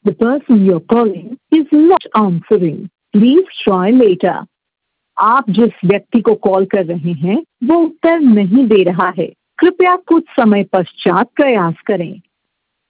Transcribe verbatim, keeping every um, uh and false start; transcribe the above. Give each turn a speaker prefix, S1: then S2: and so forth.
S1: The person you're calling is not answering. Please try later. आप जिस व्यक्ति को कॉल कर रहे हैं वो उत्तर नहीं दे रहा है। कृपया कुछ समय पश्चात प्रयास करें।